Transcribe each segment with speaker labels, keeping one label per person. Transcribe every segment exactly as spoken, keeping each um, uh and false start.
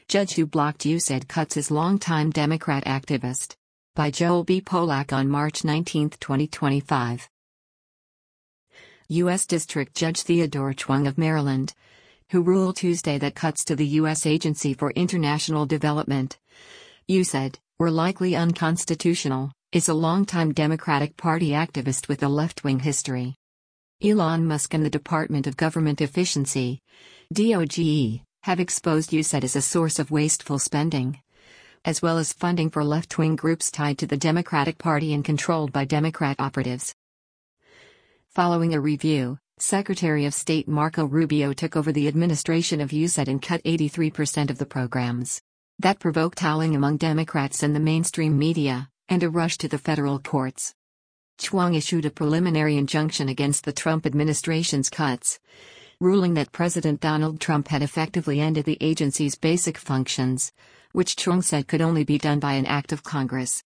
Speaker 1: Judge who blocked U S A D cuts is longtime Democrat activist. By Joel B. Polak on March nineteenth, twenty twenty-five. U S District Judge Theodore Chwang of Maryland, who ruled Tuesday that cuts to the U S Agency for International Development, U S A D, were likely unconstitutional, is a longtime Democratic Party activist with a left-wing history. Elon Musk and the Department of Government Efficiency, D O G E, have exposed U S A D as a source of wasteful spending, as well as funding for left-wing groups tied to the Democratic Party and controlled by Democrat operatives. Following a review, Secretary of State Marco Rubio took over the administration of U S A D and cut eighty-three percent of the programs. That provoked howling among Democrats and the mainstream media, and a rush to the federal courts. Chwang issued a preliminary injunction against the Trump administration's cuts, ruling that President Donald Trump had effectively ended the agency's basic functions, which Chwang said could only be done by an act of Congress.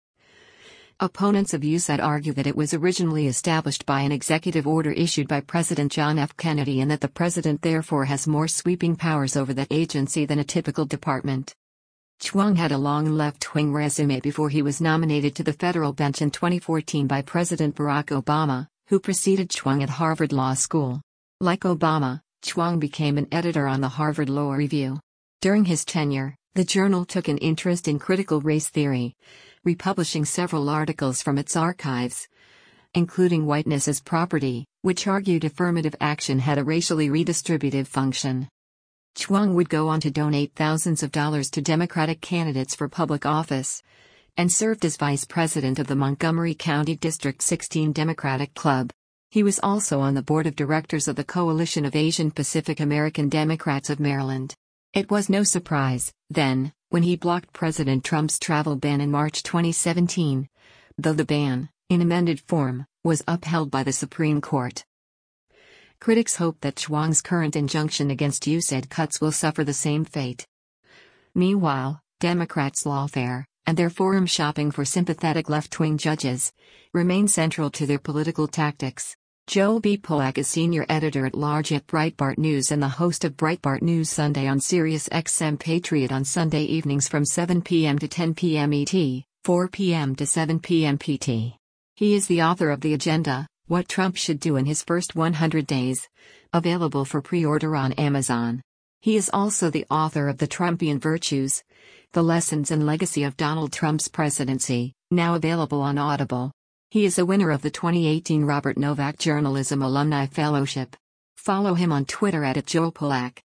Speaker 1: Opponents of U S A D argue that it was originally established by an executive order issued by President John F. Kennedy and that the president therefore has more sweeping powers over that agency than a typical department. Chwang had a long left-wing resume before he was nominated to the federal bench in twenty fourteen by President Barack Obama, who preceded Chwang at Harvard Law School. Like Obama, Chwang became an editor on the Harvard Law Review. During his tenure, the journal took an interest in critical race theory, republishing several articles from its archives, including Whiteness as Property, which argued affirmative action had a racially redistributive function. Chwang would go on to donate thousands of dollars to Democratic candidates for public office, and served as vice president of the Montgomery County District sixteen Democratic Club. He was also on the board of directors of the Coalition of Asian Pacific American Democrats of Maryland. It was no surprise, then, when he blocked President Trump's travel ban in March twenty seventeen, though the ban, in amended form, was upheld by the Supreme Court. Critics hope that Chwang's current injunction against U S A D cuts will suffer the same fate. Meanwhile, Democrats' lawfare, and their forum shopping for sympathetic left-wing judges, remain central to their political tactics. Joel B. Polak is senior editor-at-large at Breitbart News and the host of Breitbart News Sunday on Sirius X M Patriot on Sunday evenings from seven p m to ten p m E T, four p m to seven p m P T. He is the author of The Agenda, What Trump Should Do in His First one hundred Days, available for pre-order on Amazon. He is also the author of The Trumpian Virtues, The Lessons and Legacy of Donald Trump's Presidency, now available on Audible. He is a winner of the twenty eighteen Robert Novak Journalism Alumni Fellowship. Follow him on Twitter at Joel Polak.